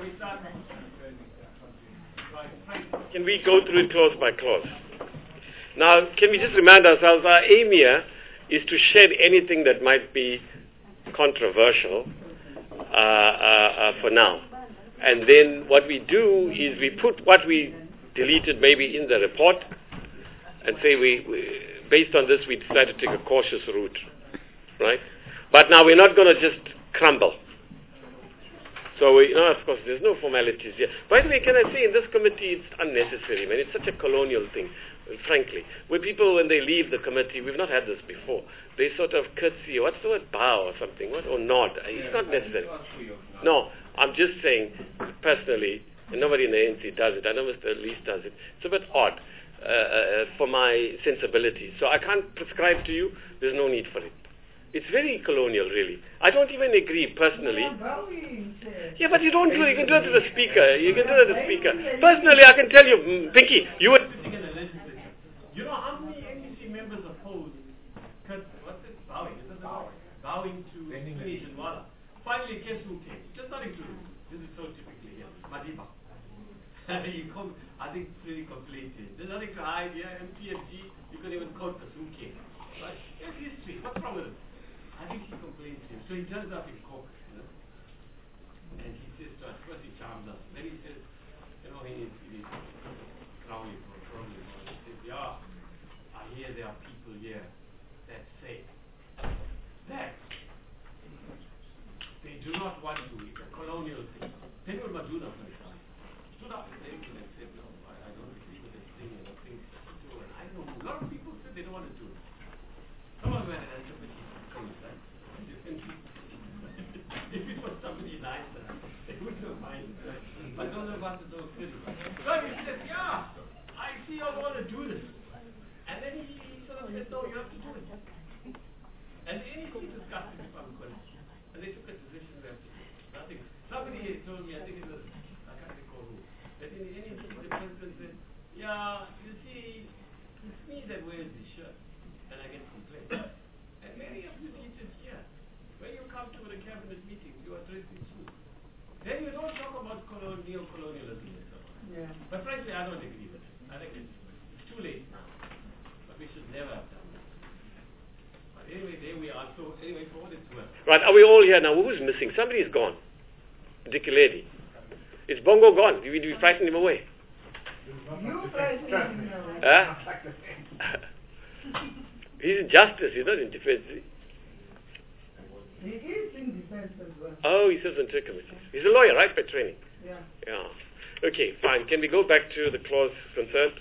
Can we go through it clause by clause? Now, can we just remind ourselves, our aim here is to shed anything that might be controversial for now. And then what we do is we put what we deleted maybe in the report and say based on this we decided to take a cautious route, right? But now we're not going to just crumble. So, of course, there's no formalities here. By the way, can I say, in this committee, it's unnecessary, man. It's such a colonial thing, frankly. When people, when they leave the committee, we've not had this before. They sort of curtsy, what's the word, bow or something, or nod. It's not necessary. No, I'm just saying, personally, and nobody in the ANC does it. I know Mr. Lees does it. It's a bit odd for my sensibility. So I can't prescribe to you. There's no need for it. It's very colonial, really. I don't even agree personally. Yeah, but you don't do it. You can do it to the speaker. You can do it to the speaker. Personally, I can tell you, Pinky, you would. You know how many NDC members oppose? What's it? Bowing. Is it bowing? Bowing to Finish and Wala. Finally, guess who came? Just nothing to do. This is so typically here. Madiba. I think it's really conflated. There's nothing to hide here. MPFG, you can even quote us who came. Right? It's history. What's wrong with it? I think he complains to him. So he turns up in court, and he says to us, first he charms us. Then he says, he needs crowning for probably. He says, yeah, I hear there are people here that say that they do not want to, it's a colonial thing. People Maduna, for example, stood up in the internet and said, no, I don't agree with this thing and the things that you do. And I know a lot of people said they don't want to do it. Some of them had an answer, if it was somebody nicer, they wouldn't have minded. But those of us are so silly. So he said, yeah, I see you want to do this. And then he sort of said, no, you have to do it. And anything discussed it from college. And they took a decision we have to do nothing. Somebody told me, I think it was, I can't recall who, that in any the president said, yeah, you see, it's me that wears this shirt. And I get complaints. And many of the teachers here, when you come to the cabinet meetings, you are dressed in suits. Then you don't talk about neo-colonialism and so on. Yeah. But frankly, I don't agree with it. I think it's too late now. But we should never have done that. But anyway, there we are. So anyway, for what it's worth. Right, are we all here now? Who's missing? Somebody's gone. Dikeledi. Is Bongo gone? Did we frighten him away? You frightened him away. He's in justice, he's not in defense. He is in defense as well. Oh, he serves on two committees. He's a lawyer, right, by training? Yeah. Yeah. Okay, fine. Can we go back to the clause concerned?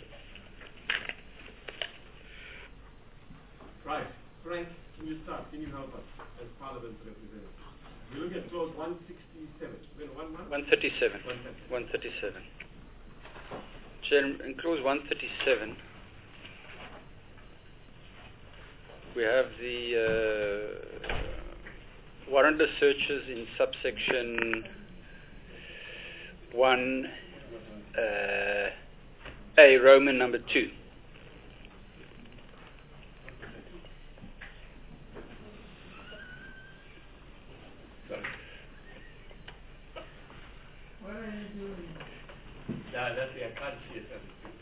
Right. Frank, can you start? Can you help us as Parliament's representative? We look at clause 167. 137. 137. Chair, in clause 137, we have the warrantless searches in subsection 1A, Roman number 2. What are you doing? That's the I can't see it.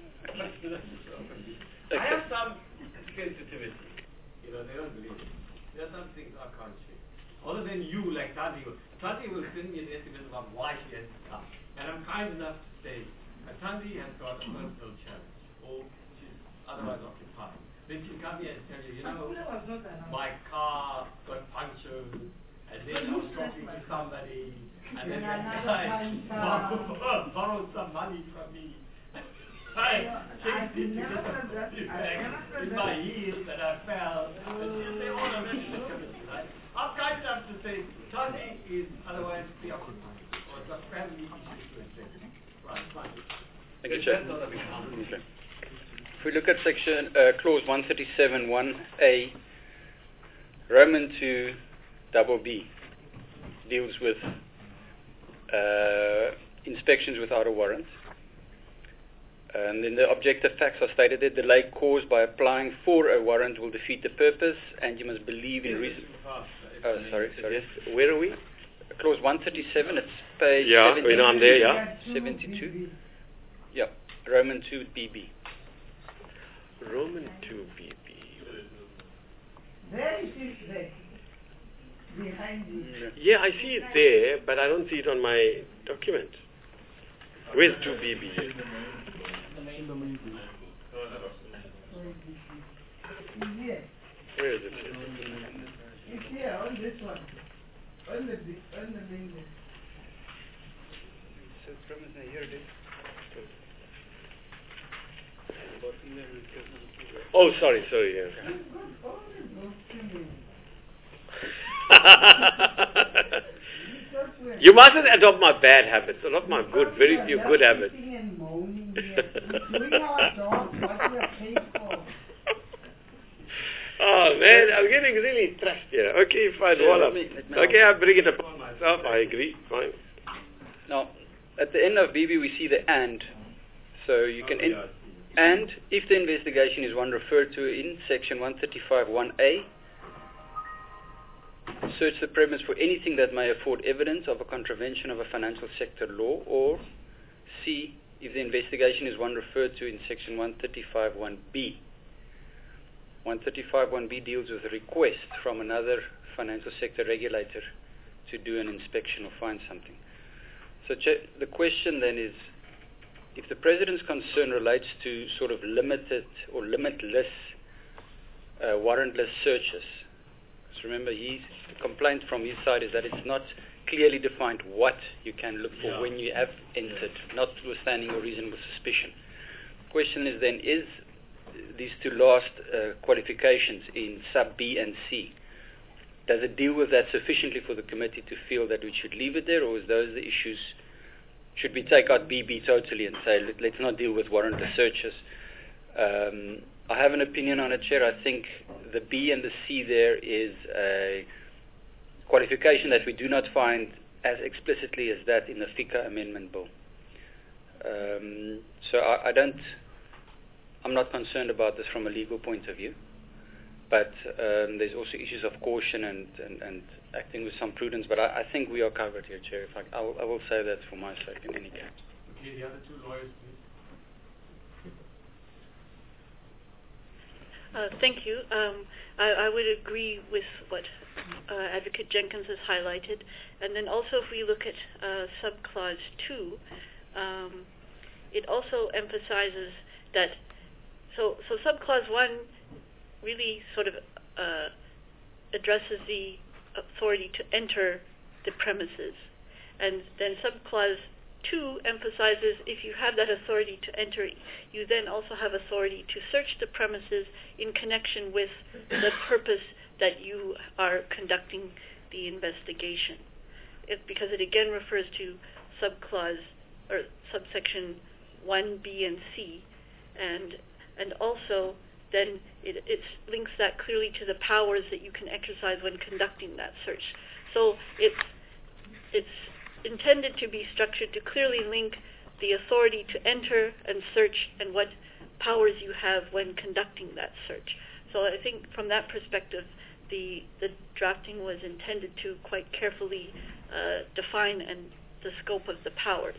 Okay. I have some sensitivity. They don't believe it. There are some things I can't say. Other than you, like Tati will send me an estimate about why she has to come. And I'm kind enough to say, Tati has got a personal challenge, or she's otherwise occupied. Then she'll come here and tell you, my car got punctured, and then I was talking to somebody, and then that guy borrowed some money from me. I changed it to get in my heels and I fell. And she'll say, oh, no, that's the committee, right? I'm kind enough to say, Tati is otherwise preoccupied, or got family issues to attend. Right, fine. Thank you, Chair. Okay. If we look at section clause 137, 1A, Roman 2, double B, deals with inspections without a warrant. And then the objective facts are stated that delay caused by applying for a warrant will defeat the purpose, and you must believe in reason. Oh, sorry. Yes. Where are we? clause 137, it's page Yeah, 70, I'm there, yeah. 72. Yeah, Roman 2 BB. Roman 2 BB. There it is there. Behind you. Yeah, I see it there, but I don't see it on my document. Where's 2 BB? It's here. Where is it? It's here on this one. On the main list. So premise here it is. Oh, sorry, yeah. You've got all the documents. You mustn't adopt my bad habits. Adopt my very few good habits. And moaning here. We're doing our job, what we are paid for. Oh man, I'm getting really trashed here. Okay, fine, Let me okay, I'll bring it upon myself. I agree. Fine. Now, at the end of BB we see the and. So you can and if the investigation is one referred to in section 135(1)(a, search the premise for anything that may afford evidence of a contravention of a financial sector law, or C, if the investigation is one referred to in section 135(1)(b). 135(1)(b) deals with a request from another financial sector regulator to do an inspection or find something. So the question then is, if the President's concern relates to sort of limited or limitless warrantless searches, because remember, the complaint from his side is that it's not clearly defined what you can look for when you have entered, notwithstanding a reasonable suspicion. The question is then, is these two last qualifications in sub B and C, does it deal with that sufficiently for the committee to feel that we should leave it there, or is those the issues? Should we take out BB totally and say, let's not deal with warrantless searches? I have an opinion on it, Chair. I think the B and the C there is a qualification that we do not find as explicitly as that in the FICA Amendment Bill. So I'm not concerned about this from a legal point of view, but there's also issues of caution and acting with some prudence, but I think we are covered here, Chair. In fact, I will say that for my sake in any case. Okay, the other two lawyers, please. Thank you. I would agree with what Advocate Jenkins has highlighted. And then also if we look at subclause 2, it also emphasizes that, so subclause 1 really sort of addresses the authority to enter the premises. And then subclause 2 emphasizes if you have that authority to enter, you then also have authority to search the premises in connection with the purpose that you are conducting the investigation. Because it again refers to subclause or subsection 1B and C, and also then it links that clearly to the powers that you can exercise when conducting that search. So it's intended to be structured to clearly link the authority to enter and search and what powers you have when conducting that search. So I think from that perspective, the drafting was intended to quite carefully define and the scope of the powers.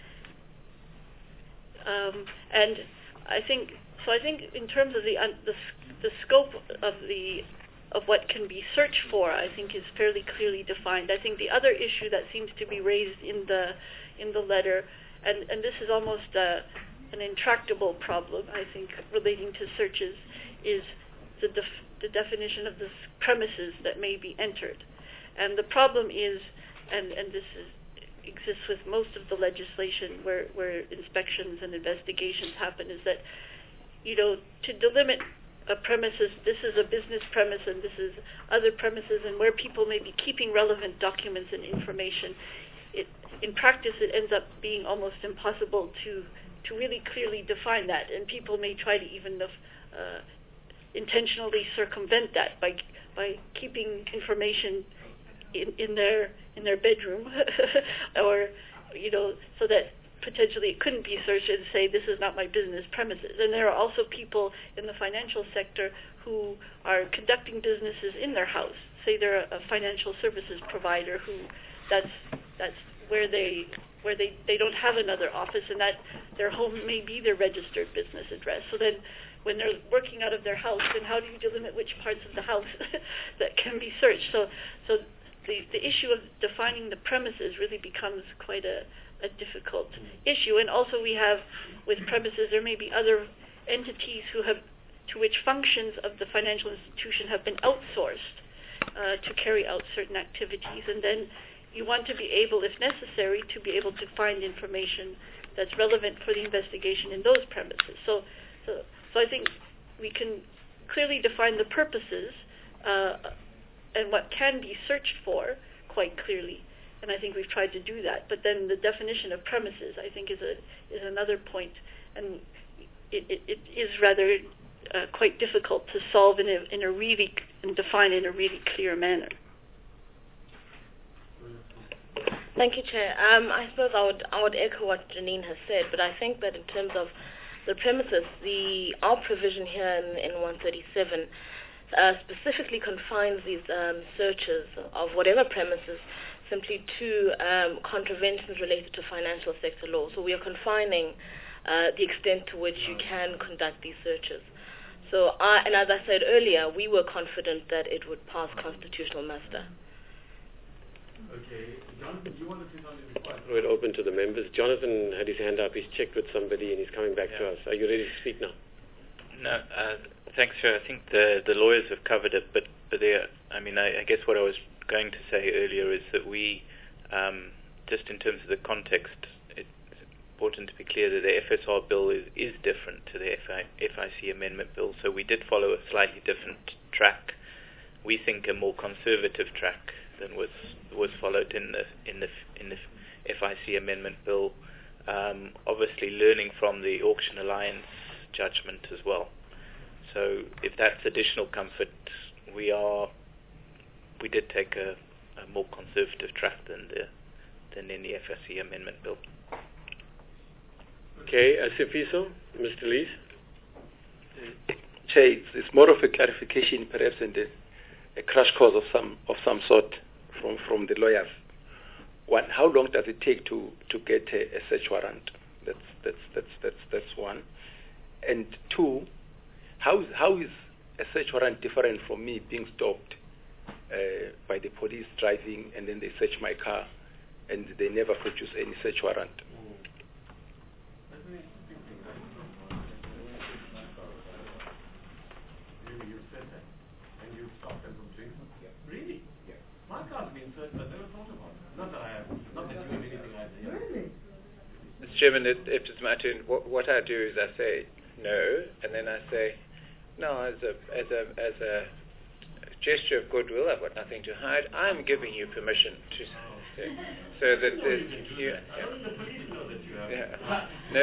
And I think in terms of the scope of what can be searched for, I think is fairly clearly defined. I think the other issue that seems to be raised in the letter, and this is almost an intractable problem, I think, relating to searches, is the definition of the premises that may be entered. And the problem is, and this exists with most of the legislation where inspections and investigations happen, is that, to delimit a premises, this is a business premise and this is other premises, and where people may be keeping relevant documents and information, in practice it ends up being almost impossible to really clearly define that, and people may try to even intentionally circumvent that by keeping information in their bedroom or so that potentially it couldn't be searched and say this is not my business premises. And there are also people in the financial sector who are conducting businesses in their house. Say they're a financial services provider who that's where they don't have another office, and that their home may be their registered business address. So then, when they're working out of their house, then how do you delimit which parts of the house that can be searched? So the issue of defining the premises really becomes quite a difficult issue. And also we have, with premises, there may be other entities to which functions of the financial institution have been outsourced to carry out certain activities, and then you want to be able, if necessary, to be able to find information that's relevant for the investigation in those premises. So I think we can clearly define the purposes and what can be searched for quite clearly, and I think we've tried to do that. But then the definition of premises, I think, is another point, and it is rather quite difficult to solve and define in a really clear manner. Thank you, Chair. I suppose I would echo what Janine has said, but I think that in terms of the premises, our provision here in 137 specifically confines these searches of whatever premises simply to contraventions related to financial sector law. So we are confining the extent to which you can conduct these searches. So, and as I said earlier, we were confident that it would pass constitutional muster. Okay. Jonathan, do you want to say something before I throw it open to the members? Jonathan had his hand up. He's checked with somebody and he's coming back to us. Are you ready to speak now? No, thanks, Chair. I think the lawyers have covered it, but I guess what I was going to say earlier is that we, just in terms of the context, it's important to be clear that the FSR bill is different to the FIC amendment bill, so we did follow a slightly different track. We think a more conservative track than was followed in the FIC amendment bill. Obviously, learning from the Auction Alliance judgment as well. So, if that's additional comfort, we did take a more conservative track than in the FIC amendment bill. Okay, Sifiso, Mr. Lees. Chair, it's more of a clarification, perhaps, and a crash course of some sort from the lawyers. One, how long does it take to get a search warrant? That's one. And two, how is a search warrant different from me being stopped by the police driving, and then they search my car and they never produce any search warrant? You said that, and you stopped them from doing it? Yeah. Really? Yeah. My car's been searched, but never thought about it. Not that you have anything I say. Really? Mr. Chairman, if it's my turn, what I do is I say no, and then I say no, as a gesture of goodwill. I've got nothing to hide. I'm giving you permission to. So that there's you. I don't think the police know that you have. Yeah. No,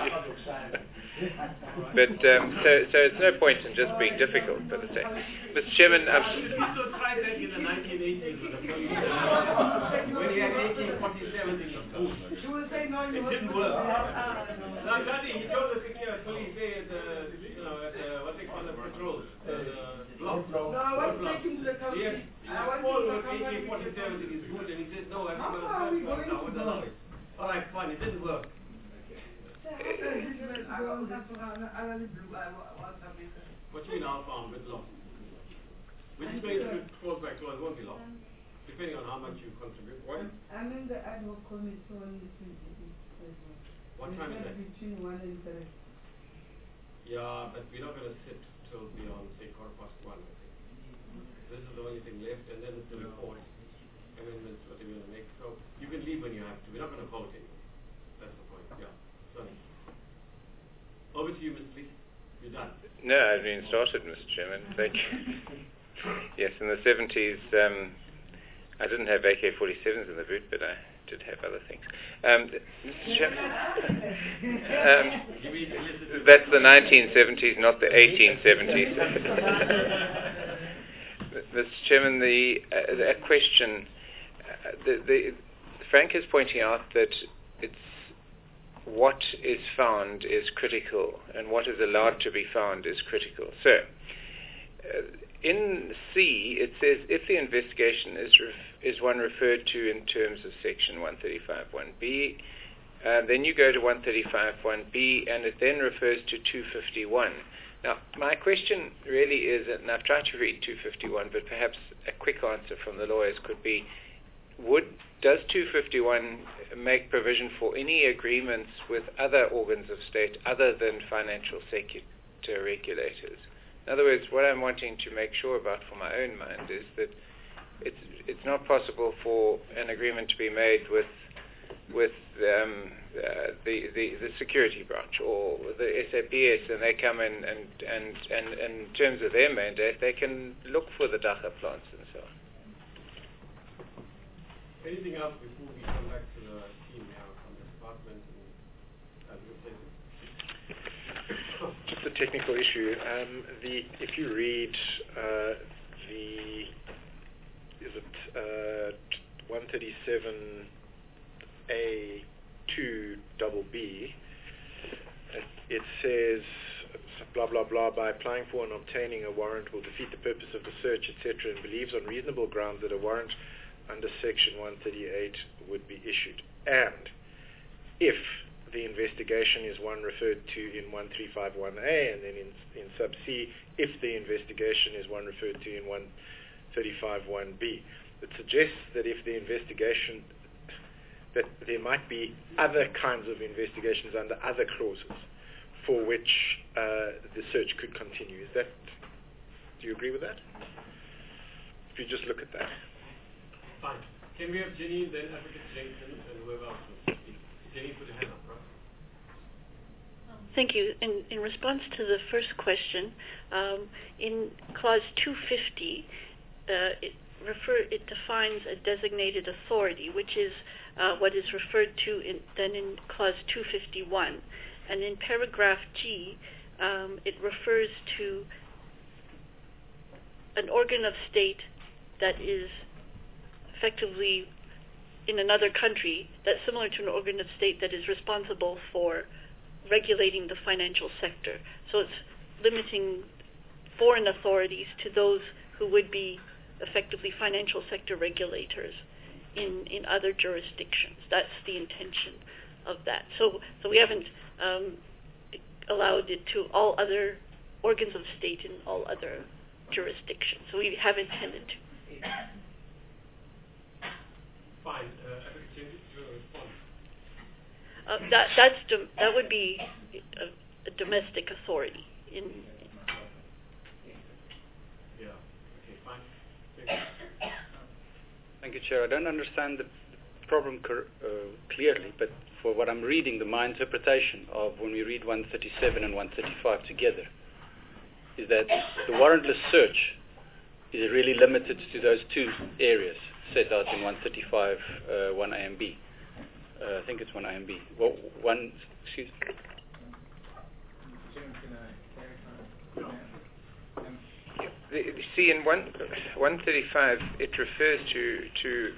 but so it's no point in just being difficult for the sake. Mr. Chairman, You also tried that in the 1980s with the police. When he had 1847 in the school. She will say no, It didn't work. Now, Daddy, he told the police there at what they call the patrols, block. No, I was taking the company. I was told with AK-47 in his boot, and he said, no, I'm going to work now with the lorry. All right, fine, it didn't work. What you now found with loss, which is going to close by close, won't be lost, depending on how much you contribute. What? I'm in the ad hoc committee on the What time is that? Between 1 and 3. Yeah, but we're not going to sit till beyond, say, 1:15, I think. This is the only thing left, and then it's the report, amendments, whatever you want to make. So you can leave when you have to. We're not going to vote anymore. That's the point. Yeah. Sorry. Over to you, Mr. Lee. You're done. no, I haven't even started, Mr. Chairman. Thank you. Yes, in the 70s, I didn't have AK-47s in the boot, but I did have other things. Mr. Chairman, that's the 1970s, not the 1870s. Mr. Chairman, a question. Frank is pointing out that what is found is critical, and what is allowed to be found is critical. So, in C, it says if the investigation is one referred to in terms of section 135.1b. Then you go to 135.1b, and it then refers to 251. Now, my question really is, and I've tried to read 251, but perhaps a quick answer from the lawyers could be, does 251 make provision for any agreements with other organs of state other than financial sector regulators? In other words, what I'm wanting to make sure about for my own mind is that it's not possible for an agreement to be made with the security branch or the SAPS, and they come in and in terms of their mandate, they can look for the Dacha plants and so on. Anything else before we come back to the team now from the department? Just a technical issue. If you read is it 137A2BB, it says blah blah blah, by applying for and obtaining a warrant will defeat the purpose of the search, etc., and believes on reasonable grounds that a warrant under section 138 would be issued. And if the investigation is one referred to in 1351A, and then in sub C, if the investigation is one referred to in 135.1b. It suggests that if the investigation, that there might be other kinds of investigations under other clauses for which the search could continue. Do you agree with that? If you just look at that. Fine. Can we have Janine, then Advocate Jenkins, and whoever else wants to speak? Janine, put your hand up, right? Thank you. In response to the first question, in clause 250, it defines a designated authority, which is what is referred to then in clause 251. And in paragraph G, it refers to an organ of state that is effectively in another country, that's similar to an organ of state that is responsible for regulating the financial sector. So it's limiting foreign authorities to those who would be effectively financial sector regulators in other jurisdictions. That's the intention of that. So we haven't allowed it to all other organs of state in all other jurisdictions. So we have intended to. Fine. Advocate Jenkins, your response. That would be a domestic authority. Yeah. Okay. Fine. Thank you, Chair. I don't understand the problem clearly, but for what I'm reading, my interpretation of when we read 137 and 135 together is that the warrantless search is really limited to those two areas set out in 135, 1A and B. I think it's 1A and B. Well, excuse me. See, in 135, it refers to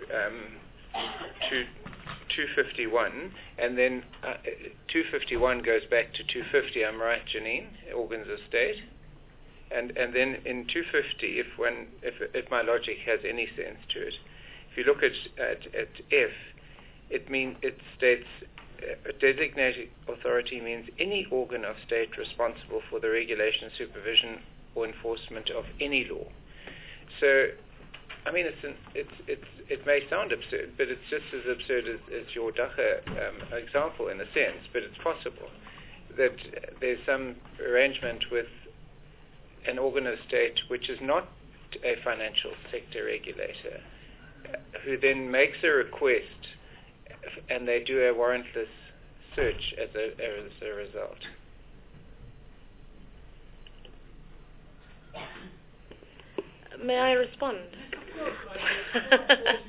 251, and then 251 goes back to 250. I'm right, Janine? Organs of state, and then in 250, if my logic has any sense to it, if you look at F, it states a designated authority means any organ of state responsible for the regulation, supervision, or enforcement of any law. So, I mean, it may sound absurd, but it's just as absurd as your Dacha example in a sense. But it's possible that there's some arrangement with an organ of state which is not a financial sector regulator, who then makes a request, and they do a warrantless search as a result. May I respond? You put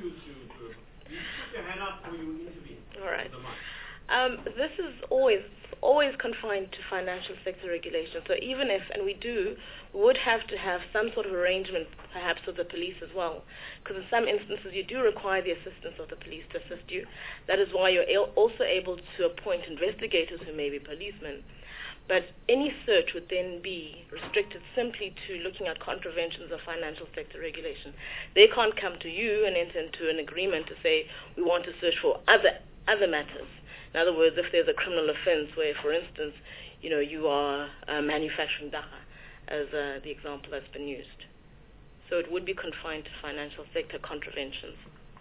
your hand up or you intervene. All right. This is always confined to financial sector regulation. So even if, and we would have to have some sort of arrangement, perhaps with the police as well, because in some instances you do require the assistance of the police to assist you. That is why you're also able to appoint investigators who may be policemen. But any search would then be restricted simply to looking at contraventions of financial sector regulation. They can't come to you and enter into an agreement to say, we want to search for other matters. In other words, if there's a criminal offense where, for instance, you are manufacturing dagga, as the example that's been used. So it would be confined to financial sector contraventions.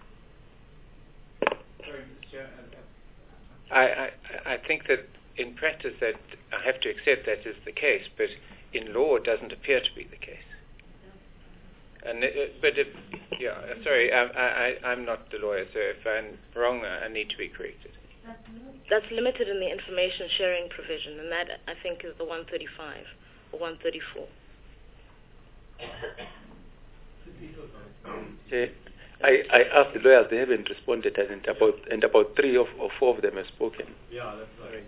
I think that in practice that I have to accept that is the case, but in law it doesn't appear to be the case. And I'm not the lawyer, so if I'm wrong, I need to be corrected. That's limited in the information sharing provision, and that I think is the 135 or 134. I asked the lawyers; they haven't responded, and about 3 or 4 of them have spoken. Yeah, that's right.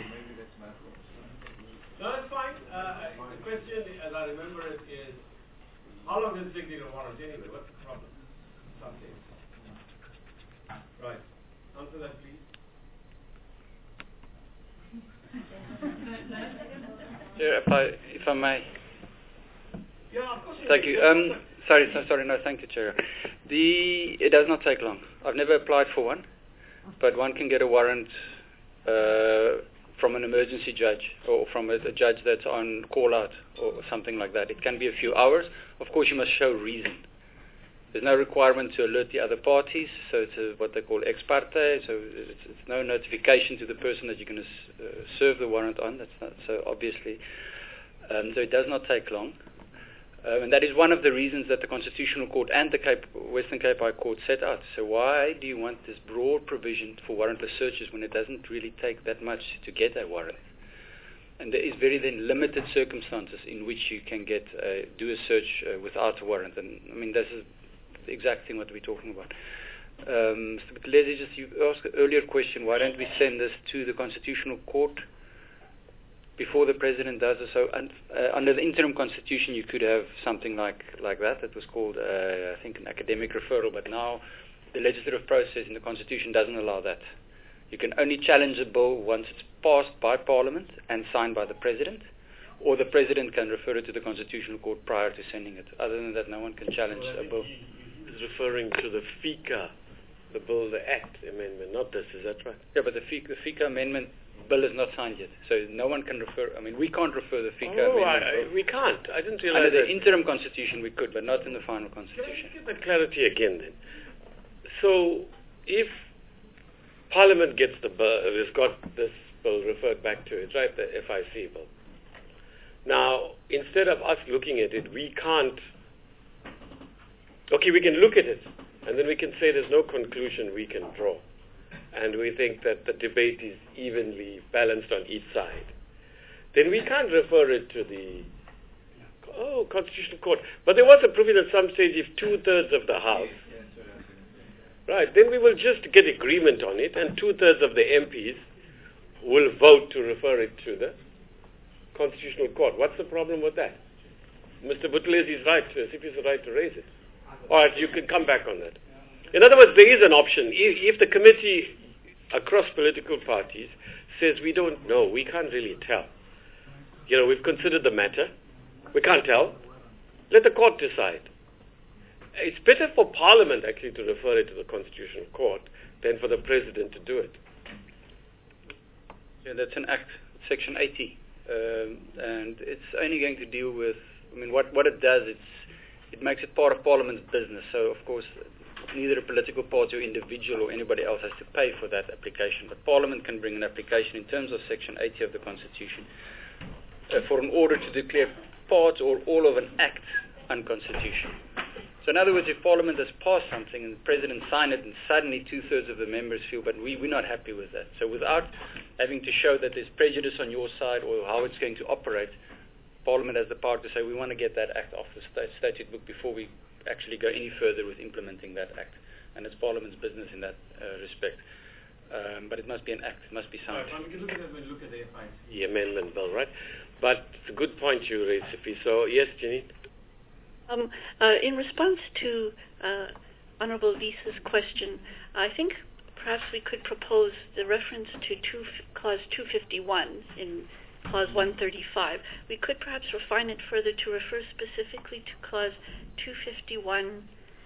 No, that's fine. The question, as I remember it, is how long does it take to get a warrant anyway? What's the problem? Something. Right. Answer that, please. Chair, if I may. Yeah, of course. Thank you. Sorry. No, thank you, Chair. It does not take long. I've never applied for one, but one can get a warrant from an emergency judge or from a judge that's on call out or something like that. It can be a few hours. Of course, you must show reason. There's no requirement to alert the other parties, so it's what they call ex parte, so it's no notification to the person that you're going to serve the warrant on. That's not so obviously. So it does not take long. And that is one of the reasons that the Constitutional Court and the Western Cape High Court set out. So why do you want this broad provision for warrantless searches when it doesn't really take that much to get a warrant? And there is very then limited circumstances in which you can do a search without a warrant. And I mean, this is the exact thing what we're talking about. Mr. Buthelezi, you asked an earlier question, why don't we send this to the Constitutional Court before the President does it? So under the interim constitution you could have something like that. That was called, I think, an academic referral, but now the legislative process in the Constitution doesn't allow that. You can only challenge a bill once it's passed by Parliament and signed by the President, or the President can refer it to the Constitutional Court prior to sending it. Other than that, no one can challenge a bill. He was referring to the FICA, the Bill, the Act amendment, not this, is that right? Yeah, but the FICA amendment bill is not signed yet, so no one can refer. I mean, we can't refer the FICA amendment. We can't. I didn't realize under the interim constitution we could, but not in the final constitution. Can I get that clarity again then? So, if Parliament gets the bill, has got this bill referred back to it, right, the FIC bill. Now, instead of us looking at it, we can't. Okay, we can look at it, and then we can say there's no conclusion we can draw. And we think that the debate is evenly balanced on each side. Then we can't refer it to the Constitutional Court. But there was a provision at some stage, if 2/3 of the House, right, then we will just get agreement on it, and 2/3 of the MPs will vote to refer it to the Constitutional Court. What's the problem with that? Mr. Buthelezi is right, if he's the right to raise it. All right, you can come back on that. In other words, there is an option. If the committee across political parties says we don't know, we can't really tell. We've considered the matter. We can't tell. Let the court decide. It's better for Parliament actually to refer it to the Constitutional Court than for the President to do it. Yeah, that's an act, Section 80. And it's only going to deal with, what it does, it makes it part of Parliament's business. So, of course, neither a political party or individual or anybody else has to pay for that application. But Parliament can bring an application in terms of Section 80 of the Constitution for an order to declare part or all of an act unconstitutional. So in other words, if Parliament has passed something and the President signed it and suddenly 2/3 of the members feel, but we're not happy with that. So without having to show that there's prejudice on your side or how it's going to operate, Parliament has the power to say we want to get that act off the statute book before we actually go any further with implementing that act. And it's Parliament's business in that respect. But it must be an act, it must be signed. Right, we can look at it when we look at the FIC. The amendment bill, right? But it's a good point you raised, Sifi. So, yes, Janine? In response to Honourable Lisa's question, I think perhaps we could propose the reference to Clause 251 in clause 135. We could perhaps refine it further to refer specifically to clause 251,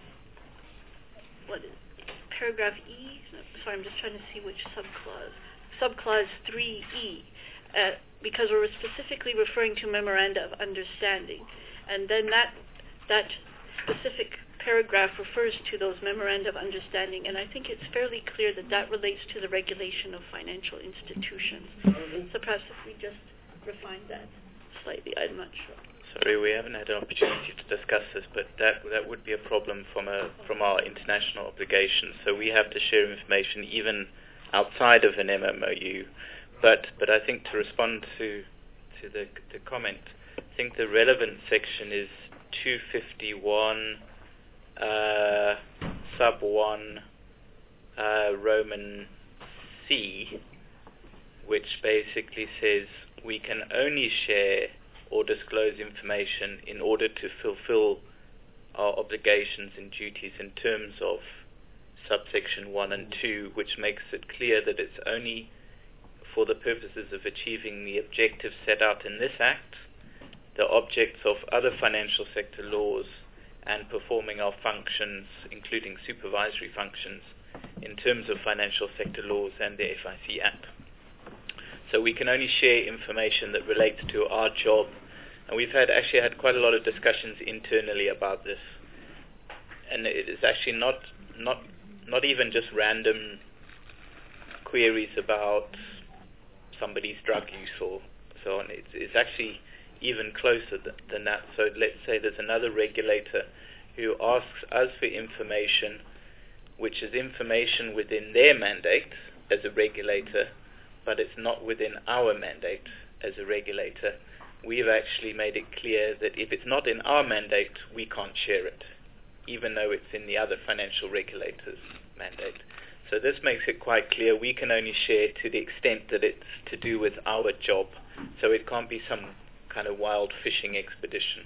paragraph E? Sorry, I'm just trying to see which subclause. Subclause 3E, because we're specifically referring to memoranda of understanding. And then that specific paragraph refers to those memoranda of understanding, and I think it's fairly clear that that relates to the regulation of financial institutions. So perhaps if we just refine that slightly, I'm not sure. Sorry, we haven't had an opportunity to discuss this, but that would be a problem from our international obligations. So we have to share information even outside of an MMOU. But I think to respond to the comment, I think the relevant section is 251 sub 1 Roman C, which basically says we can only share or disclose information in order to fulfill our obligations and duties in terms of subsection 1 and 2, which makes it clear that it's only for the purposes of achieving the objectives set out in this Act, the objects of other financial sector laws, and performing our functions, including supervisory functions, in terms of financial sector laws and the FIC Act. So we can only share information that relates to our job, and we've actually had quite a lot of discussions internally about this. And it is actually not even just random queries about somebody's drug use or so on. It's actually even closer than that. So let's say there's another regulator who asks us for information, which is information within their mandate as a regulator, but it's not within our mandate as a regulator. We've actually made it clear that if it's not in our mandate, we can't share it, even though it's in the other financial regulator's mandate. So this makes it quite clear we can only share to the extent that it's to do with our job. So it can't be some kind of wild fishing expedition.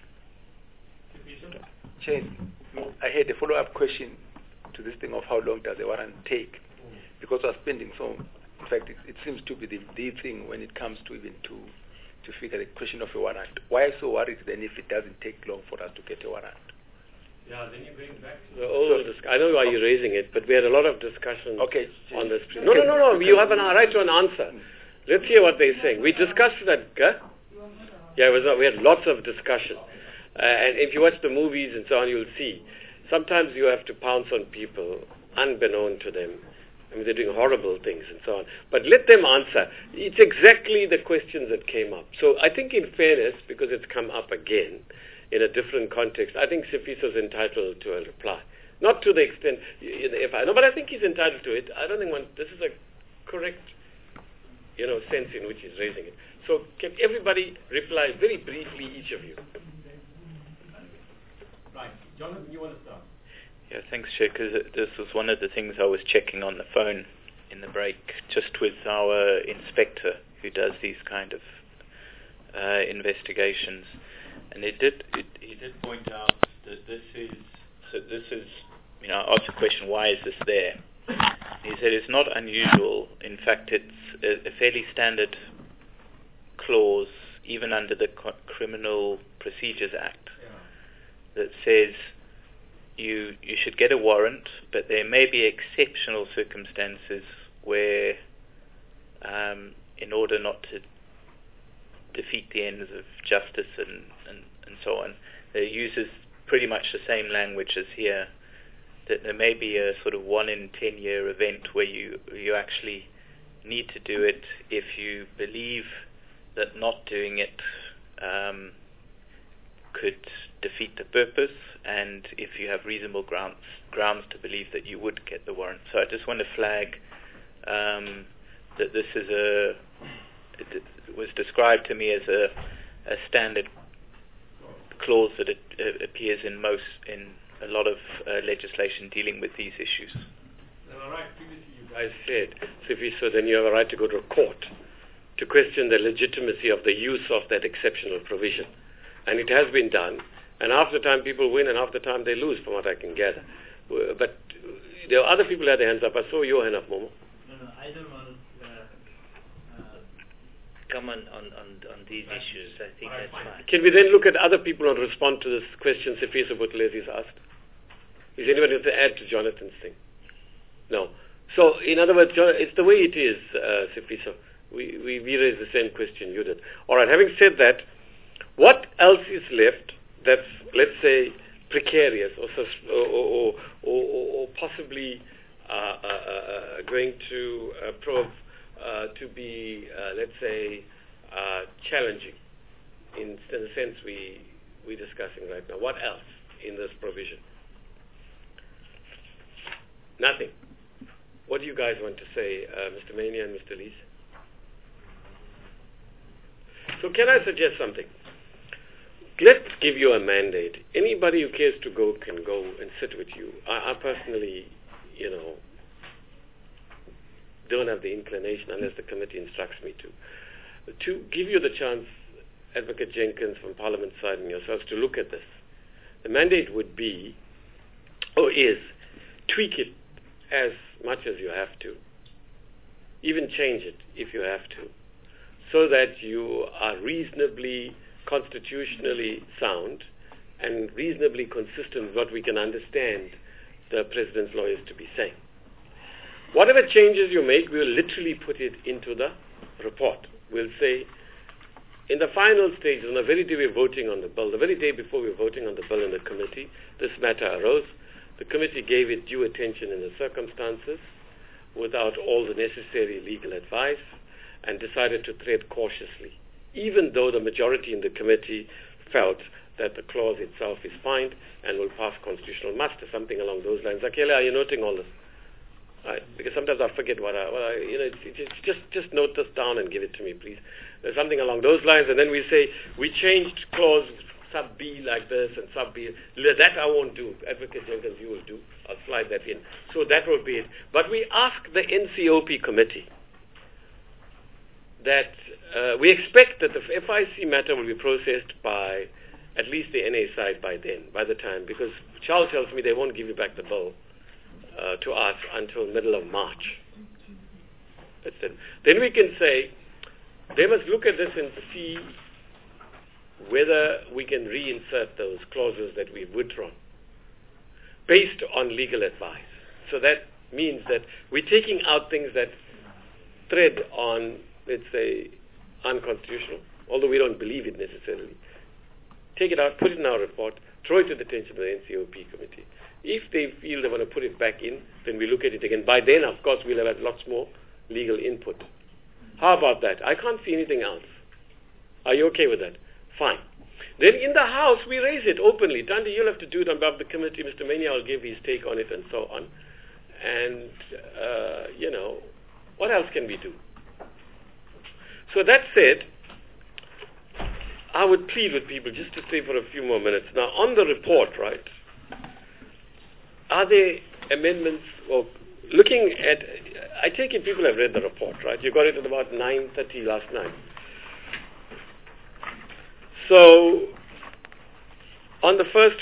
Shane, I had a follow-up question to this thing of how long does a warrant take? Because we're spending so, in fact, it seems to be the thing when it comes to even to figure the question of a warrant. Why so worried then if it doesn't take long for us to get a warrant? Yeah, then you bring back to I know why you're raising it, but we had a lot of discussion on this. No. You have a right to an answer. Let's hear what they're saying. We discussed that. Yeah, we had lots of discussion. And if you watch the movies and so on, you'll see. Sometimes you have to pounce on people, unbeknown to them. I mean, they're doing horrible things and so on. But let them answer. It's exactly the questions that came up. So I think in fairness, because it's come up again, in a different context, I think Sifiso's entitled to a reply. Not to the extent, but I think he's entitled to it. I don't think this is a correct, sense in which he's raising it. So can everybody reply very briefly, each of you? Right. Jonathan, you want to start? Yeah, thanks, Chair, because this was one of the things I was checking on the phone in the break, just with our inspector who does these kind of investigations. And he did point out that this is, I asked the question, why is this there? He said it's not unusual. In fact, it's a fairly standard clause, even under the Criminal Procedures Act, that says you should get a warrant, but there may be exceptional circumstances where, in order not to defeat the ends of justice and so on, it uses pretty much the same language as here, that there may be a sort of 1 in 10 year event where you actually need to do it if you believe that not doing it could defeat the purpose, and if you have reasonable grounds to believe that you would get the warrant. So I just want to flag that this is it was described to me as a standard clause that appears in a lot of legislation dealing with these issues. All right, previously you guys said, so then you have a right to go to court to question the legitimacy of the use of that exceptional provision. And it has been done, and half the time people win and half the time they lose, from what I can gather. But there are other people who had their hands up. I saw your hand up, Momo. No, I don't want to come on these issues, I think that's fine. Can we then look at other people and respond to this question Sifiso Buthelezi has asked? Is anybody going to add to Jonathan's thing? No. So, in other words, it's the way it is, Sifiso. We raised the same question you did. All right, having said that, what else is left that's, let's say, precarious or possibly going to prove to be, let's say, challenging in the sense we're discussing right now? What else in this provision? Nothing. What do you guys want to say, Mr. Mania and Mr. Lees? So can I suggest something? Let's give you a mandate. Anybody who cares to go can go and sit with you. I personally, don't have the inclination unless the committee instructs me to give you the chance, Advocate Jenkins from Parliament side and yourselves, to look at this. The mandate would be, is, tweak it as much as you have to. Even change it if you have to, so that you are reasonably constitutionally sound and reasonably consistent with what we can understand the President's lawyers to be saying. Whatever changes you make, we'll literally put it into the report. We'll say, in the final stage, on the very day we're voting on the bill, the very day before we're voting on the bill in the committee, this matter arose. The committee gave it due attention in the circumstances without all the necessary legal advice and decided to tread cautiously, even though the majority in the committee felt that the clause itself is fine and will pass constitutional muster, something along those lines. Akela, are you noting all this? Right? Because sometimes I forget just note this down and give it to me, please. There's something along those lines, and then we say, we changed clause sub B like this and sub B. That I won't do. Advocate Jenkins, you will do. I'll slide that in. So that will be it. But we ask the NCOP committee that we expect that the FIC matter will be processed by at least the NA side by the time, because Charles tells me they won't give you back the bill to us until middle of March. That's it. Then we can say they must look at this and see whether we can reinsert those clauses that we've withdrawn based on legal advice. So that means that we're taking out things that tread on, let's say, unconstitutional, although we don't believe it necessarily. Take it out, put it in our report, throw it to the attention of the NCOP committee. If they feel they want to put it back in, then we look at it again. By then, of course, we'll have had lots more legal input. How about that? I can't see anything else. Are you okay with that? Fine. Then in the House, we raise it openly. Dandi, you'll have to do it on behalf of the committee. Mr. Mania will give his take on it and so on. And, what else can we do? So that said, I would plead with people just to stay for a few more minutes. Now, on the report, right, are there amendments, or looking at, I take it people have read the report, right? You got it at about 9:30 last night. So, on the first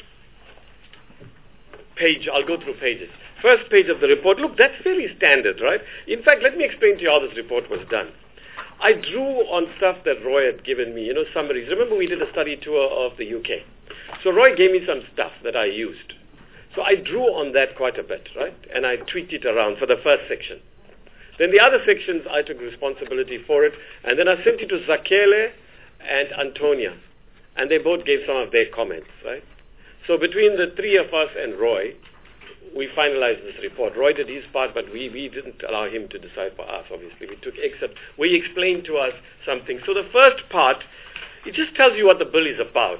page, I'll go through pages. First page of the report, look, that's fairly standard, right? In fact, let me explain to you how this report was done. I drew on stuff that Roy had given me, summaries. Remember we did a study tour of the UK. So Roy gave me some stuff that I used. So I drew on that quite a bit, right? And I tweaked it around for the first section. Then the other sections, I took responsibility for it. And then I sent it to Zakele and Antonia. And they both gave some of their comments, right? So between the three of us and Roy, we finalized this report. Roy did his part, but we didn't allow him to decide for us, obviously. We took excerpt. We explained to us something. So the first part, it just tells you what the bill is about.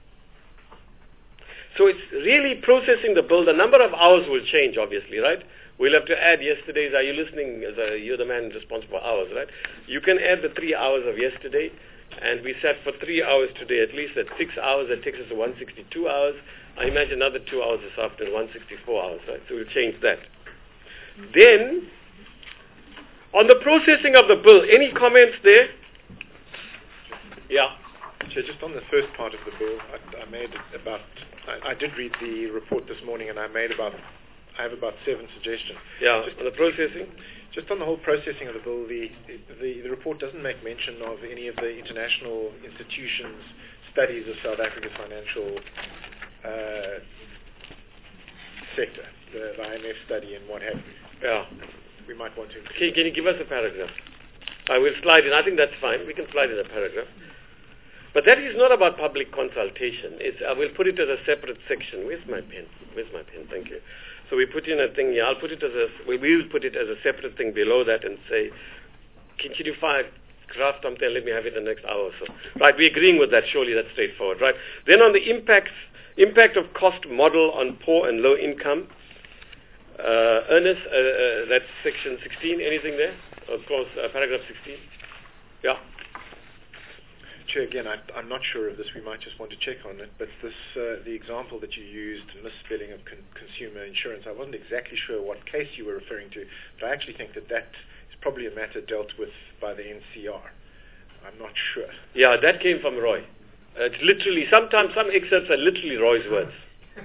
So it's really processing the bill. The number of hours will change, obviously, right? We'll have to add yesterday's. Are you listening? You're the man responsible for hours, right? You can add the 3 hours of yesterday, and we sat for 3 hours today. At least at 6 hours, that takes us to 162 hours. I imagine another 2 hours this afternoon, 164 hours, right? So we'll change that. Then, on the processing of the bill, any comments there? Yeah. So just on the first part of the bill, I did read the report this morning, and I have about 7 suggestions. Yeah, just on the processing? Just on the whole processing of the bill, the report report doesn't make mention of any of the international institutions' studies of South Africa's financial sector, the IMF study and what have you. Yeah. We might want to. Can you give us a paragraph? I will slide in. I think that's fine. We can slide in a paragraph. But that is not about public consultation. I will put it as a separate section. Where's my pen? Thank you. So we put in a thing here. We will put it as a separate thing below that and say, can you craft something and let me have it in the next hour or so. Right, we're agreeing with that. Surely that's straightforward, right? Then on the impact of cost model on poor and low income, Ernest, that's section 16. Anything there? Paragraph 16. Yeah. Chair, again, I'm not sure of this. We might just want to check on it. But this, the example that you used, misspelling of consumer insurance, I wasn't exactly sure what case you were referring to, but I actually think that is probably a matter dealt with by the NCR. I'm not sure. Yeah, that came from Roy. It's literally, sometimes some excerpts are literally Roy's words.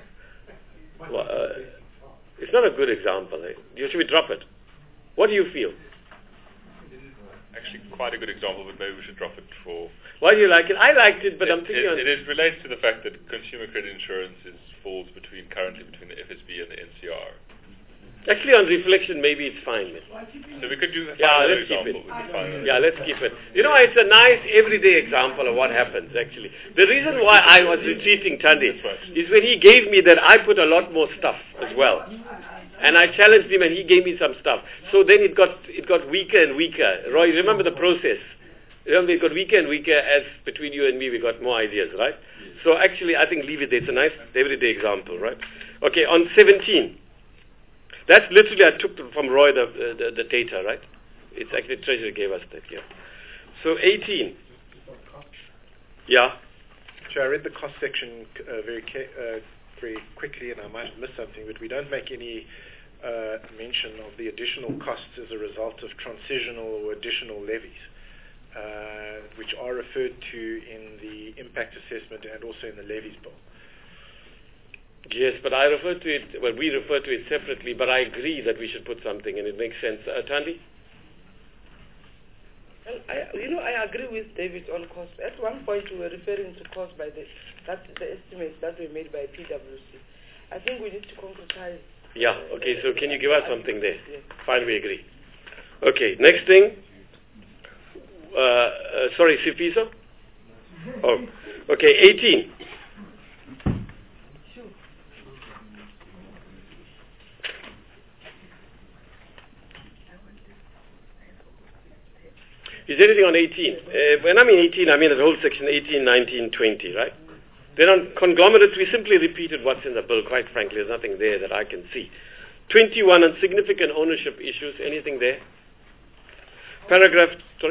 It's not a good example. Should we drop it? What do you feel? Actually, quite a good example, but maybe we should drop it for... Why do you like it? I liked it, but I'm thinking... It relates to the fact that consumer credit insurance falls currently between the FSB and the NCR. Actually, on reflection, maybe it's fine. So we could do let's keep it. Let's keep it. It's a nice everyday example of what happens, actually. The reason why I was retreating Thandi is when he gave me that, I put a lot more stuff as well. And I challenged him and he gave me some stuff. So then it got weaker and weaker. Roy, remember the process. Remember, it got weaker and weaker as between you and me we got more ideas, right? So actually, I think leave it there. It's a nice everyday example, right? Okay, on 17. That's literally, I took from Roy the data, right? It's actually Treasury gave us that, yeah. So 18. Yeah. So I read the cost section very quickly, and I might have missed something, but we don't make any mention of the additional costs as a result of transitional or additional levies, which are referred to in the impact assessment and also in the levies bill. Yes, but we refer to it separately, but I agree that we should put something, and it makes sense. Thandi? Well, I agree with David on cost. At one point, we were referring to cost by the estimates that were made by PwC. I think we need to concretize. Yeah, okay, so can you give us something there? Yeah. Fine, we agree. Okay, next thing. Sorry, Sifiso? Oh, okay, 18. Is there anything on 18? When I mean 18, I mean the whole section 18, 19, 20, right? Then on conglomerates, we simply repeated what's in the bill. Quite frankly, there's nothing there that I can see. 21 on significant ownership issues. Anything there? Paragraph, sorry?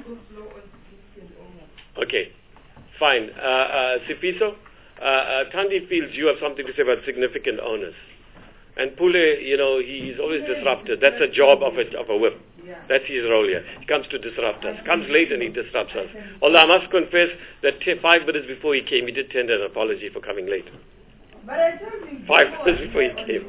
Okay, fine. Sifiso, Thandi feels you have something to say about significant owners. And Pule, he's always disrupted. That's a job of a whip. That's his role here. He comes to disrupt us. Comes late and he disrupts us. Although I must confess that 5 minutes before he came, he did tender an apology for coming late. But I told him 5 minutes before he came.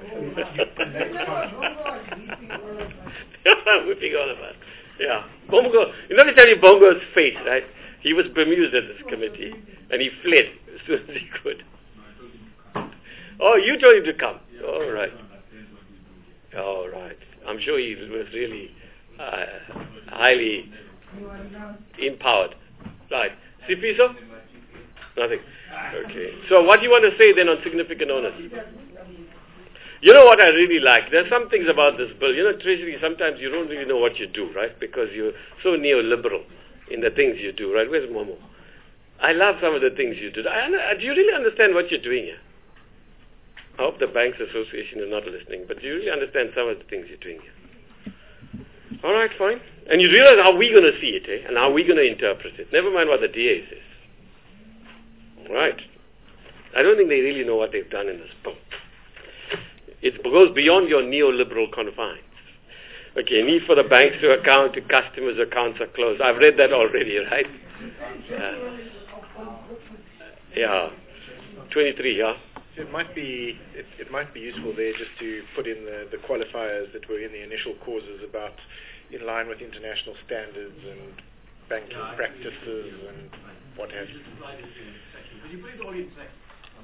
Whipping all of us. Yeah. Bongo, let me tell you Bongo's fate, right? He was bemused at this committee and he fled as soon as he could. Oh, you told him to come. All right. All right. I'm sure he was really highly empowered. Right. Sifiso? Nothing. Okay. So what do you want to say then on significant owners? You know what I really like? There are some things about this bill. Treasury, sometimes you don't really know what you do, right? Because you're so neoliberal in the things you do, right? Where's Momo? I love some of the things you do. Do you really understand what you're doing here? I hope the Banks Association is not listening, but do you really understand some of the things you're doing here? All right, fine. And you realize how we're going to see it, and how we're going to interpret it. Never mind what the DA says. All right. I don't think they really know what they've done in this book. It goes beyond your neoliberal confines. Okay, need for the banks to account to customers' accounts are closed. I've read that already, right? Yeah. 23, yeah. So it might be useful there just to put in the qualifiers that were in the initial causes about in line with international standards and banking practices and what have you. But you put it all in section.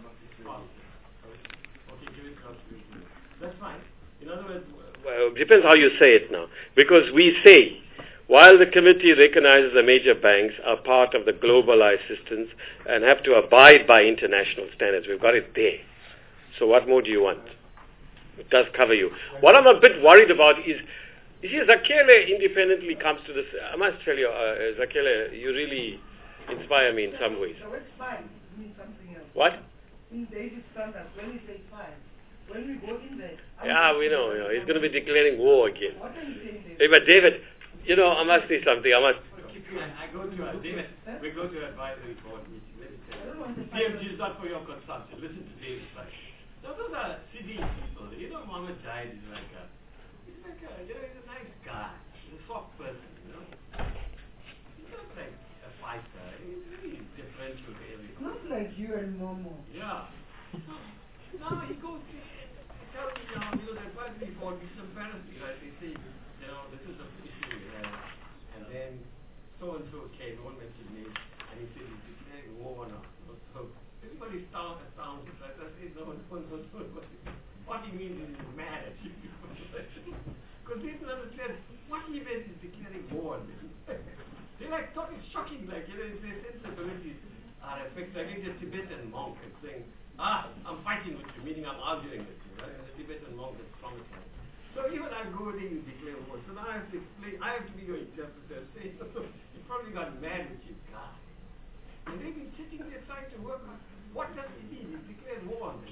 Okay, give it to us. That's fine. In other words, well, it depends how you say it now. Because we say, while the committee recognizes the major banks are part of the globalized systems and have to abide by international standards, we've got it there. So what more do you want? It does cover you. What I'm a bit worried about is, you see, Zakele independently comes to this. I must tell you, Zakele, you really inspire me in some ways. So it's fine. It means something else. What? In David's standards, when we say fine, when we go in there... Yeah, we know. He's going to be declaring war again. What are you saying, David? Hey, but David, I must say something. I go to David, we go to advisory board meeting. Let me tell you. DMG is not for your consumption. Listen to David's side. Those are CD people. Mohammed Jahid is like he's a nice guy. He's a soft person, He's not like a fighter. He's really different to everyone. Not like you and Momo. Yeah. No, he goes to tell me, the advisory board is embarrassing, right? They say, this is the issue we have. And then so-and-so came, no one mentioned names, and he said he's declaring war on us. So everybody sounds right? I say, no. What he means is he's mad at you. Because they don't understand what he meant is declaring war on them. They're like talking shocking, their sensibilities are affected. I think the Tibetan monk is saying, I'm fighting with you, meaning I'm arguing with you, right? And the Tibetan monk is traumatized. So even I go there and declare war. So now I have to explain, I have to be your interpreter, say, you probably got mad with your guy. And they've been sitting there trying to work on what does it mean? He's declared war on them.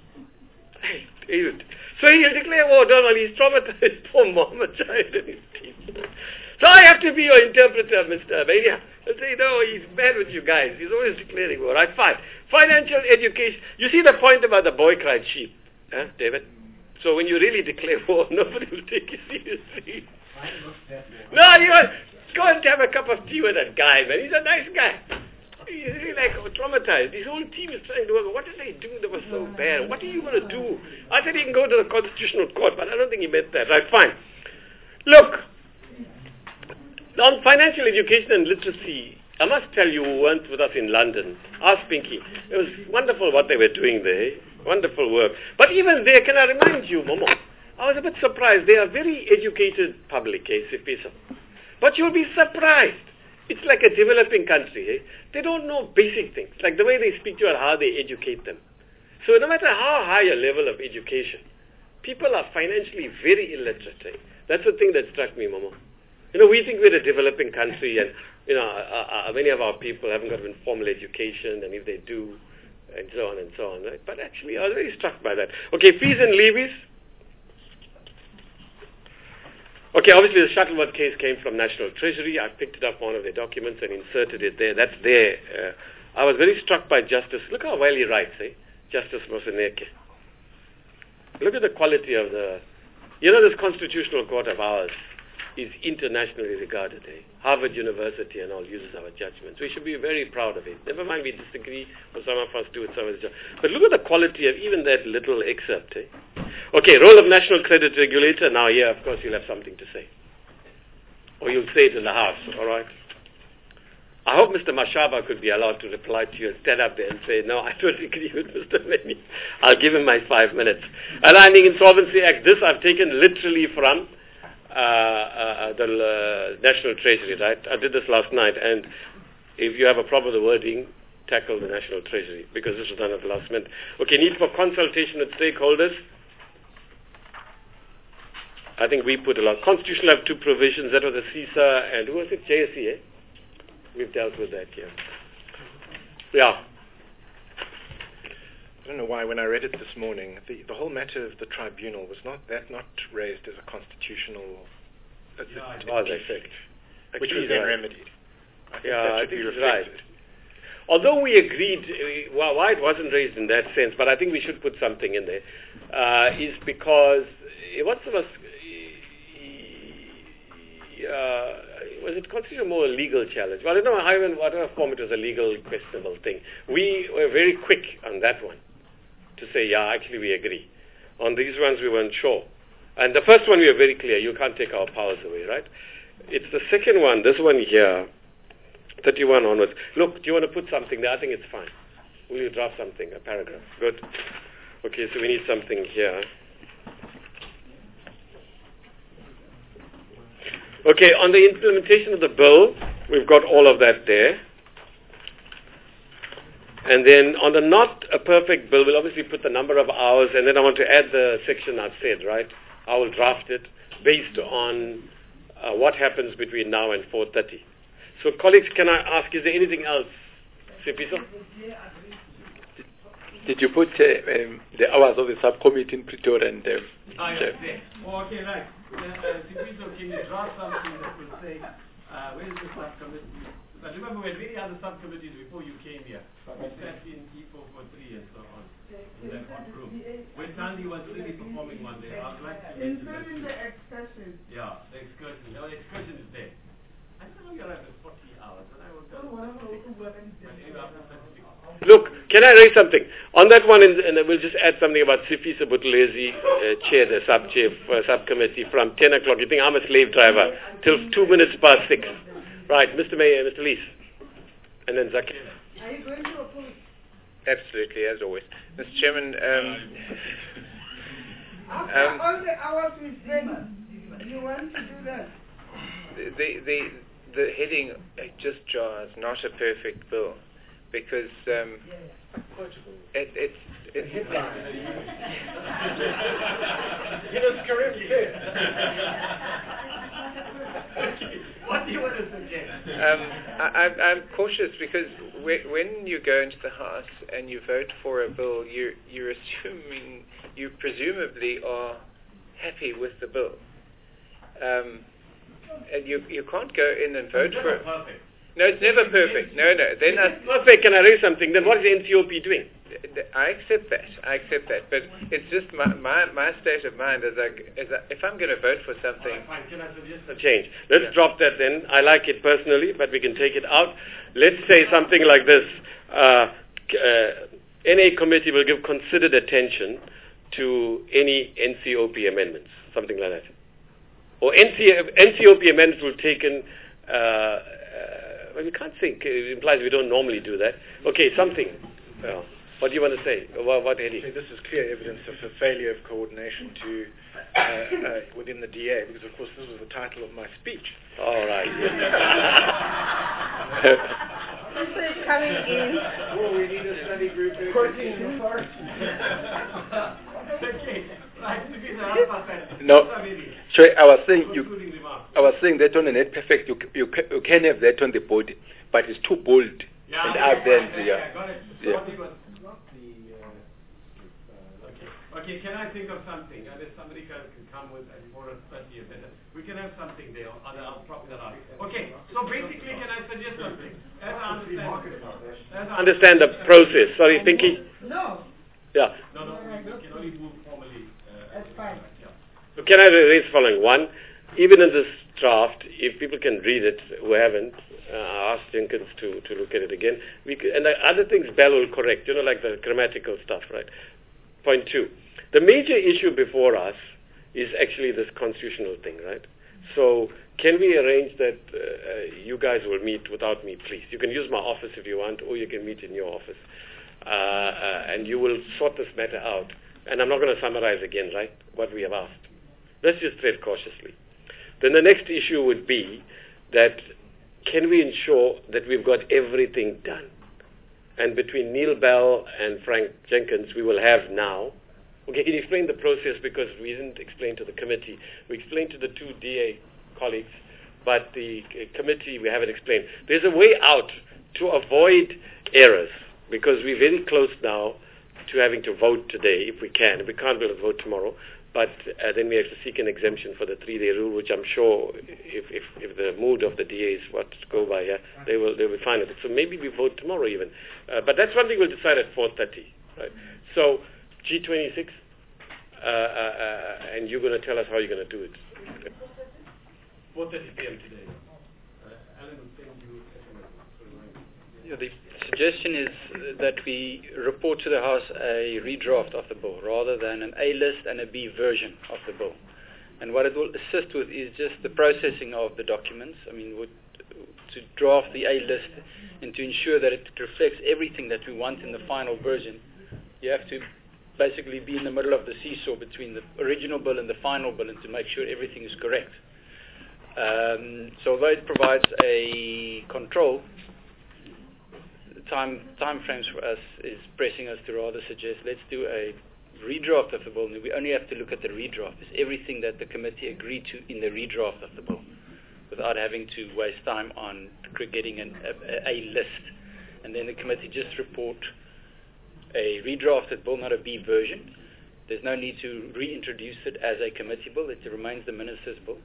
So he'll declare war, Donald. He's traumatized poor Muhammad Jahid and his people. So I have to be your interpreter, Mr. Mania. I'll say, no, he's bad with you guys. He's always declaring war. Right, fine. Financial education. You see the point about the boy cried sheep, David? So when you really declare war, nobody will take you seriously. No, you go and have a cup of tea with that guy, man. He's a nice guy. He's really traumatized. His whole team is trying to work. What did they do that was so bad? What are you going to do? I said he can go to the Constitutional Court, but I don't think he meant that. Right, fine. Look, on financial education and literacy, I must tell you who weren't with us in London. Ask Pinky. It was wonderful what they were doing there. Wonderful work. But even there, can I remind you, Momo, I was a bit surprised. They are very educated public, CPSO. But you'll be surprised. It's like a developing country. They don't know basic things, like the way they speak to you and how they educate them. So no matter how high a level of education, people are financially very illiterate. That's the thing that struck me, Momo. We think we're a developing country and, many of our people haven't got formal education, and if they do, and so on and so on, right? But actually, I was very struck by that. Okay, fees and levies. Okay, obviously the Shuttleworth case came from National Treasury. I picked it up one of their documents and inserted it there. That's there. I was very struck by Justice. Look how well he writes, Justice Moseneke. Look at the quality of this Constitutional Court of ours is internationally regarded. Harvard University and all uses our judgments. We should be very proud of it. Never mind we disagree, or some of us do it, some of us don't. But look at the quality of even that little excerpt. Okay, role of National Credit Regulator. Now here, of course, you'll have something to say. Or you'll say it in the House, all right? I hope Mr. Mashaba could be allowed to reply to you and stand up there and say, no, I don't agree with Mr. Meni. I'll give him my 5 minutes. Aligning Insolvency Act. This I've taken literally from the National Treasury, right? I did this last night, and if you have a problem with the wording, tackle the National Treasury, because this was done at the last minute. Okay, need for consultation with stakeholders. I think we put a lot. Constitution have 2 provisions. That was the CISA and who was it? JSE, We've dealt with that, Yeah. I don't know why, when I read it this morning, the whole matter of the tribunal was not raised as a constitutional defect, which was then remedied. I think that should be reflected. Right. Although we agreed, why it wasn't raised in that sense, but I think we should put something in there, is because what's of us, was it considered more a legal challenge? Well, I don't know whatever form it was a legal questionable thing. We were very quick on that one to say, actually we agree. On these ones we weren't sure. And the first one we were very clear, you can't take our powers away, right? it's the second one, this one here, 31 onwards. Look, do you want to put something there? I think it's fine. Will you draft something, a paragraph? Good. Okay, so we need something here. Okay, on the implementation of the bill, we've got all of that there. And then on the not a perfect bill, we'll obviously put the number of hours, and then I want to add the section I've said, right? I will draft it based on what happens between now and 4:30. So colleagues, can I ask, is there anything else? Sifiso? Did you put the hours of the subcommittee in Pretoria and Okay, right. Sifiso, can you draw something that will say, where is the subcommittee? But remember, we had many other subcommittees before you came here. We sat in E443 and so on, in that hot room. When Sandy was really performing one day, I would like to mention that. Including the excursion. Yeah, the excursion. The excursion is there. I know you arrived at 40 hours, and I will tell Look, can I raise something? On that one, and we'll just add something about Sifiso Buthelezi, chair the subcommittee from 10 o'clock. You think I'm a slave driver? Till 2 minutes past 6. Right, Mr. Mayor, Mr. Lees. And then Zakir. Are you going to oppose? Absolutely, as always. Mr. Chairman, After all the hours we spent, you want to do that? the heading just jars, not a perfect bill, because it's Give us correct. What do you want to suggest? I'm cautious because when you go into the House and you vote for a bill, you're assuming you presumably are happy with the bill, and you can't go in and vote for it. Perfect. No, it's never perfect. No. Then perfect. Can I raise something? Then what is the NCOP doing? I accept that. But it's just my state of mind if I'm going to vote for something. Fine. Can I suggest a change? Let's drop that then. I like it personally, but we can take it out. Let's say something like this. NA committee will give considered attention to any NCOP amendments, something like that. Or NCOP amendments will taken. Well, we can't think. It implies we don't normally do that. Okay, something. What do you want to say? What, Eddie? This is clear evidence of a failure of coordination within the DA, because of course this was the title of my speech. All right. Coming in. Oh, we need a study group. No, sorry, I was saying that on a net perfect, you can have that on the board, but it's too bold. Yeah, and out there, got it. Okay, can I think of something? If somebody can come with a 4:30 or better, we can have something there. I'll drop that out. Okay, so basically, can I suggest something? As I understand the process. Sorry, Pinky? No. Yeah. No, we can only move formally. That's fine. So can I raise the following? One, even in this draft, if people can read it who haven't, ask Jenkins to look at it again. And the other things Bell will correct, like the grammatical stuff, right? Point 2. The major issue before us is actually this constitutional thing, right? So can we arrange that you guys will meet without me, please? You can use my office if you want, or you can meet in your office. And you will sort this matter out. And I'm not going to summarize again, right, what we have asked. Let's just tread cautiously. Then the next issue would be that can we ensure that we've got everything done? And between Neil Bell and Frank Jenkins, we will have now. Okay, can you explain the process? Because we didn't explain to the committee. We explained to the two DA colleagues, but the committee we haven't explained. There's a way out to avoid errors, because we're very close now to having to vote today, if we can. We can't be able to vote tomorrow. But then we have to seek an exemption for the 3-day rule, which I'm sure, if the mood of the DA is what to go by here, they will fine with it. So maybe we vote tomorrow even. But that's one thing we'll decide at 4:30. Right? So G26, and you're going to tell us how you're going to do it. 4:30 p.m. today. Alan will send you SMS. The suggestion is that we report to the House a redraft of the bill rather than an A list and a B version of the bill. And what it will assist with is just the processing of the documents. I mean, to draft the A list and to ensure that it reflects everything that we want in the final version, you have to basically be in the middle of the seesaw between the original bill and the final bill, and to make sure everything is correct. So although it provides a control, the time frames for us is pressing us to rather suggest let's do a redraft of the bill, and we only have to look at the redraft. It's everything that the committee agreed to in the redraft of the bill, without having to waste time on getting a list, and then the committee just report a redrafted bill, not a B version. There's no need to reintroduce it as a committee bill. It remains the minister's bill.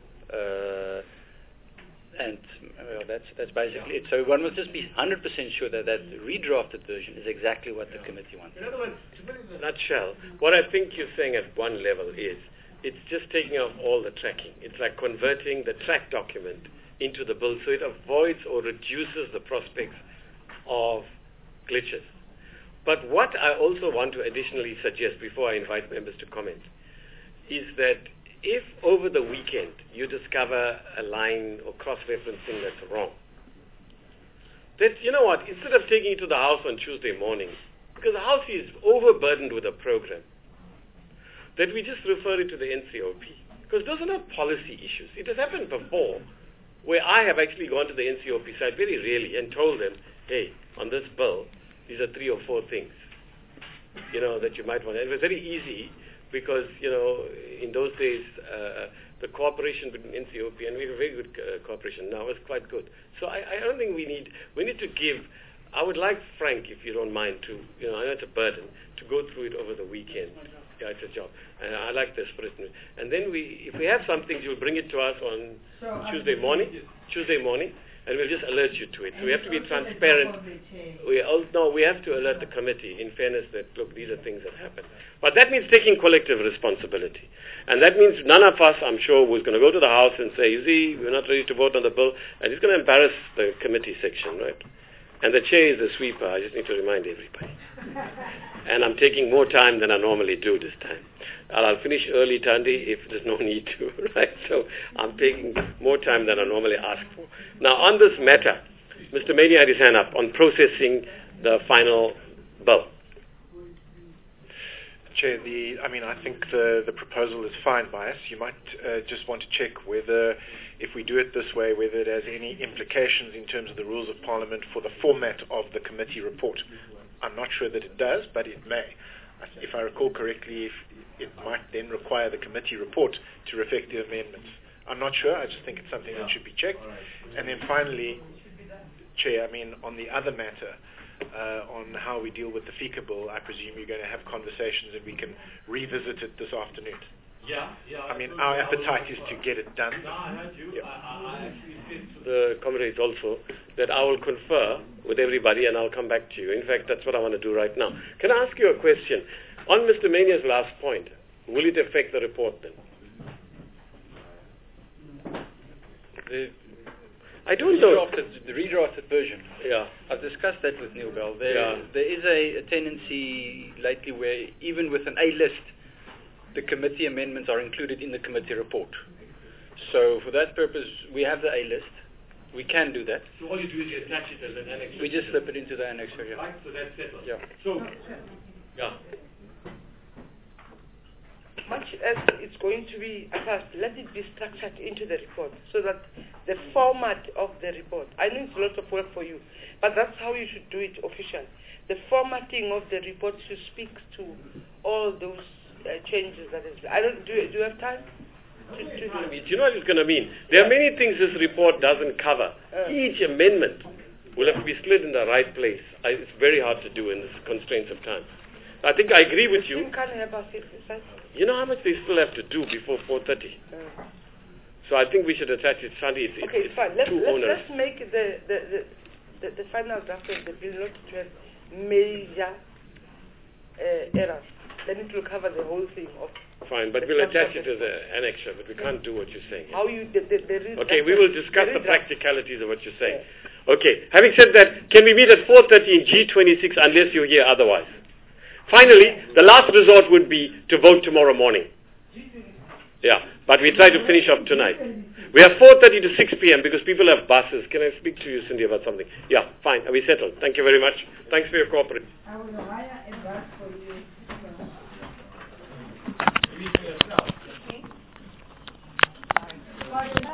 And that's basically it. So one must just be 100% sure that that redrafted version is exactly what the committee wants. In other words, to put it in a nutshell, what I think you're saying at one level is it's just taking off all the tracking. It's like converting the track document into the bill, so it avoids or reduces the prospects of glitches. But what I also want to additionally suggest before I invite members to comment is that if over the weekend you discover a line or cross-referencing that's wrong, that, you know what, instead of taking it to the House on Tuesday morning, because the House is overburdened with a program, that we just refer it to the NCOP. Because those are not policy issues. It has happened before, where I have actually gone to the NCOP side very rarely and told them, hey, on this bill, these are 3 or 4 things, that you might want. And it was very easy because, in those days, the cooperation between NCOP, and we have a very good cooperation now, is quite good. So I don't think we need to give, I would like Frank, if you don't mind, to, I know it's a burden, to go through it over the weekend. Yeah, it's a job. And I like the spirit. And then if we have something, you'll bring it to us on Tuesday morning, and we'll just alert you to it. So we have to be transparent. We have to alert the committee, in fairness, that, look, these are things that happen. But that means taking collective responsibility. And that means none of us, I'm sure, was going to go to the House and say, you see, we're not ready to vote on the bill, and it's going to embarrass the committee section, right? And the chair is the sweeper. I just need to remind everybody. And I'm taking more time than I normally do this time. I'll finish early, Tandy, if there's no need to, right? So I'm taking more time than I normally ask for. Now, on this matter, Mr. Mania had his hand up on processing the final bill. Chair, I think the proposal is fine by us. You might just want to check whether, if we do it this way, whether it has any implications in terms of the rules of Parliament for the format of the committee report. I'm not sure that it does, but it may. If I recall correctly, it might then require the committee report to reflect the amendments. I'm not sure. I just think it's something that should be checked. And then finally, Chair, on the other matter, on how we deal with the FICA bill, I presume you're going to have conversations and we can revisit it this afternoon. Yeah. Our appetite is to get it done. No, I heard you. Yeah. I actually said to the comrades also that I will confer with everybody and I'll come back to you. In fact, that's what I want to do right now. Can I ask you a question? On Mr. Mania's last point, will it affect the report then? I don't know. The redrafted version. Yeah. I've discussed that with Neil Bell. There is a tendency lately where even with an A list, the committee amendments are included in the committee report. So for that purpose, we have the A list. We can do that. So all you do is you attach it as an annex. We just slip it into the annex. Right, so that's settled. Yeah. So, yeah. Much as it's going to be attached, let it be structured into the report so that the format of the report, I know it's a lot of work for you, but that's how you should do it officially. The formatting of the report should speak to all those changes that is. Do you have time? Do you know what it's going to mean? There are many things this report doesn't cover. Each amendment will have to be slid in the right place. It's very hard to do in this constraints of time. I think I agree with you. You know how much they still have to do before 4:30? So I think we should attach it, Sandy. It's fine. Let's make the final draft of the bill not to have major errors. Let it will cover the whole thing. Fine, but we'll attach it as an annexure, but we can't do what you're saying. Okay, we will discuss the practicalities of what you're saying. Yeah. Okay, having said that, can we meet at 4:30 in G26 unless you hear otherwise? Finally, the last resort would be to vote tomorrow morning. Yeah, but we try to finish off tonight. We have 4:30 to 6 p.m. because people have buses. Can I speak to you, Cindy, about something? Yeah, fine. Are we settled? Thank you very much. Thanks for your cooperation. I will hire a bus for you. Leave for yourself.